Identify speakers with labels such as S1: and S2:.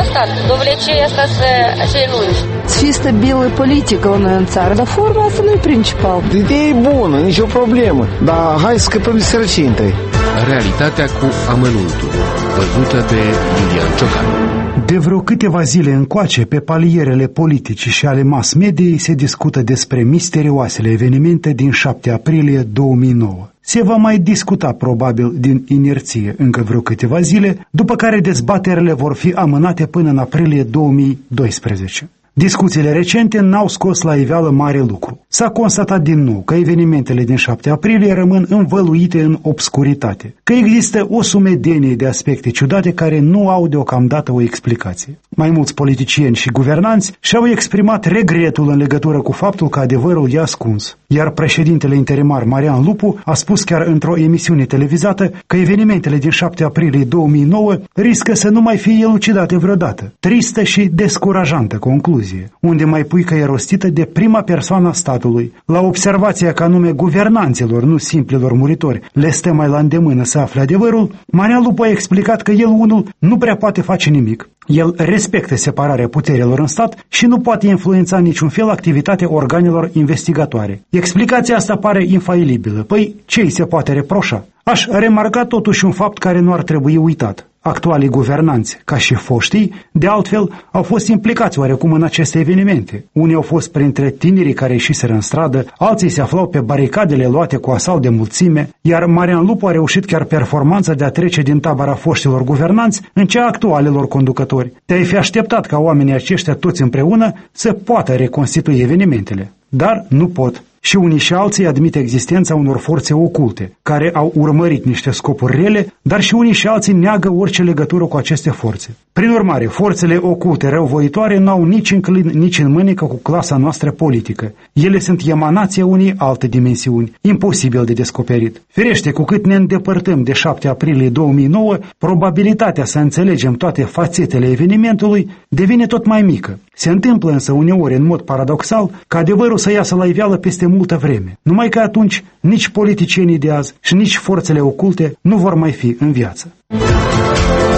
S1: stat. Dovlecei asta să acei lungi.
S2: Să fie stabilă politică la noi în țară, dar forma asta nu e principal.
S3: Ideea e bună, nicio problemă, dar hai să scăpăm de sărăcie întâi.
S4: Realitatea cu amănuntul, văzută de Iulian Ciocan.
S5: De vreo câteva zile încoace, pe palierele politice și ale mass-mediei se discută despre misterioasele evenimente din 7 aprilie 2009. Se va mai discuta probabil din inerție încă vreo câteva zile, după care dezbaterile vor fi amânate până în aprilie 2012. Discuțiile recente n-au scos la iveală mare lucru. S-a constatat din nou că evenimentele din 7 aprilie rămân învăluite în obscuritate, că există o sumedenie de aspecte ciudate care nu au deocamdată o explicație. Mai mulți politicieni și guvernanți și-au exprimat regretul în legătură cu faptul că adevărul e ascuns, iar președintele interimar Marian Lupu a spus chiar într-o emisiune televizată că evenimentele din 7 aprilie 2009 riscă să nu mai fie elucidate vreodată. Tristă și descurajantă concluzie, unde mai pui că e rostită de prima persoană a statului. La observația că anume guvernanților, nu simplilor muritori, le stă mai la îndemână să afle adevărul, Marian Lupu a explicat că el unul nu prea poate face nimic. El respectă separarea puterilor în stat și nu poate influența în niciun fel activitatea organelor investigatoare. Explicația asta pare infailibilă. Păi, ce îi se poate reproșa? Aș remarca totuși un fapt care nu ar trebui uitat. Actualii guvernanți, ca și foștii, de altfel, au fost implicați oarecum în aceste evenimente. Unii au fost printre tinerii care ieșiseră în stradă, alții se aflau pe baricadele luate cu asalt de mulțime, iar Marian Lupu a reușit chiar performanța de a trece din tabăra foștilor guvernanți în cea actualelor conducători. Te-ai fi așteptat ca oamenii aceștia toți împreună să poată reconstitui evenimentele, dar nu pot. Și unii și alții admit existența unor forțe oculte, care au urmărit niște scopuri rele, dar și unii și alții neagă orice legătură cu aceste forțe. Prin urmare, forțele oculte răuvoitoare n-au nici în clin, nici în mânecă cu clasa noastră politică. Ele sunt emanația unei alte dimensiuni, imposibil de descoperit. Firește, cu cât ne îndepărtăm de 7 aprilie 2009, probabilitatea să înțelegem toate fațetele evenimentului devine tot mai mică. Se întâmplă însă uneori, în mod paradoxal, ca adevărul să iasă la iveală peste multă vreme. Numai că atunci nici politicienii de azi și nici forțele oculte nu vor mai fi în viață.